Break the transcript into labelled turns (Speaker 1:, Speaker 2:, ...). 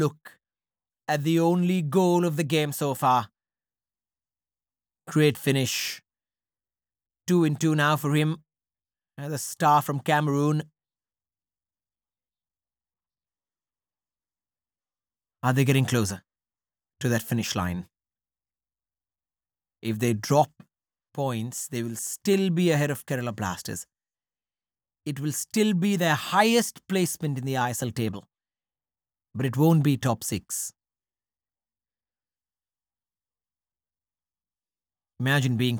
Speaker 1: look at the only goal of the game so far. Great finish. 2-2 now for him. The star from Cameroon. Are they getting closer to that finish line? If they drop points, they will still be ahead of Kerala Blasters. It will still be their highest placement in the ISL table. But it won't be top 6. Imagine being